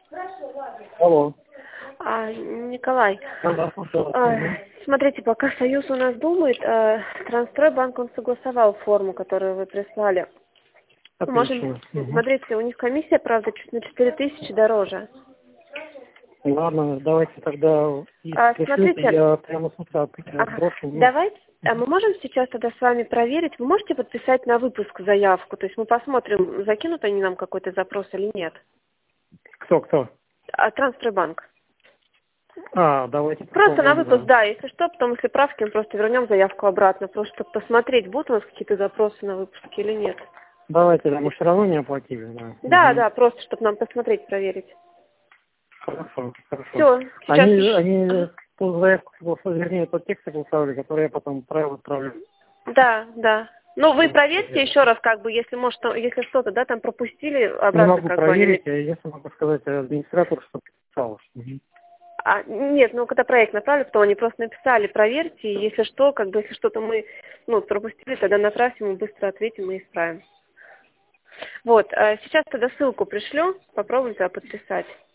Алло. Николай, Да, слушаю. смотрите, пока Союз у нас думает, Трансстройбанк, он согласовал форму, которую вы прислали. Можем, Отлично. смотрите, у них комиссия, правда, чуть на 4000 дороже. Ладно, давайте тогда пришлите, Смотрите, я прямо с утра брошу. давайте, мы можем сейчас тогда с вами проверить, вы можете подписать на выпуск заявку, то есть мы посмотрим, закинут они нам какой-то запрос или нет. Кто? Трансстройбанк. Давайте Просто на попробуем, выпуск, да. да, если что, потом если правки, мы просто вернем заявку обратно, просто чтобы посмотреть, будут у нас какие-то запросы на выпуске или нет. Давайте, да, мы все равно не оплатили, да. Да, просто чтобы нам посмотреть, проверить. Хорошо. Все, сейчас Они ту заявку, вернее, тот текст согласовали, который я потом отправлю. Да. Ну, вы проверьте еще раз, как бы, если, может, если что-то, да, там пропустили, Не обратно могу как проверить, бы. если могу сказать администратору, что подписалось. Нет, когда проект направили, то они просто написали, проверьте, и если что, как бы, если что-то мы, пропустили, тогда направьте, мы быстро ответим и исправим. Вот, сейчас тогда ссылку пришлю, попробуем тогда подписать.